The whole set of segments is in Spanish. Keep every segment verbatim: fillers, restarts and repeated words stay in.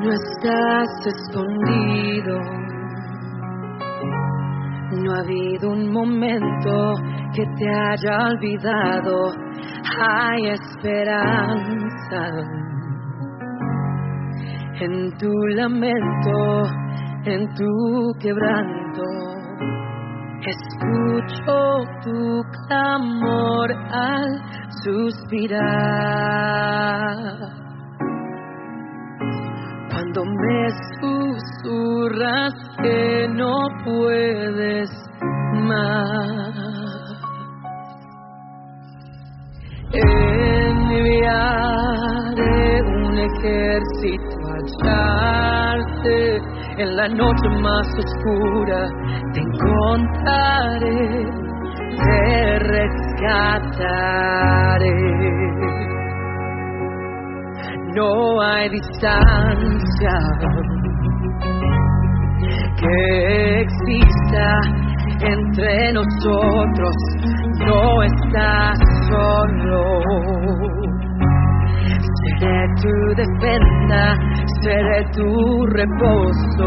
No estás escondido, no ha habido un momento que te haya olvidado. Hay esperanza en tu lamento, en tu quebranto. Escucho tu clamor al suspirar. Cuando me susurras que no puedes más, enviaré un ejército a hallarte. En la noche más oscura te encontraré, te rescataré. No hay distancia que exista entre nosotros, no estás solo. Seré tu defensa, seré tu reposo.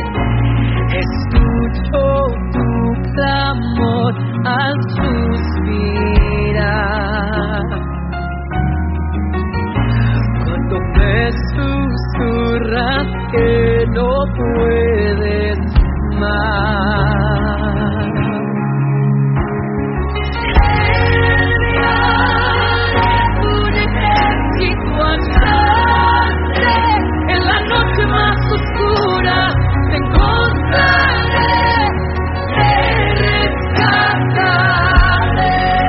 Escucho tu clamor al suspirar. Cuando me susurras que no puedes más, enviaré un ejército a hallarte. En la noche más oscura te encontraré, te rescataré.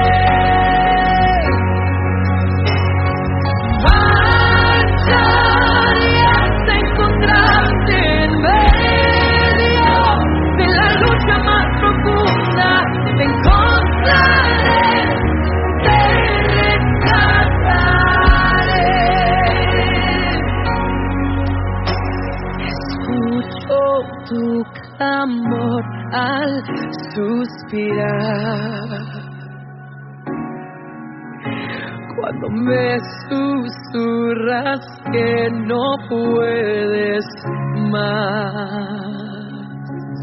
Tu clamor al suspirar. Cuando me susurras que no puedes más.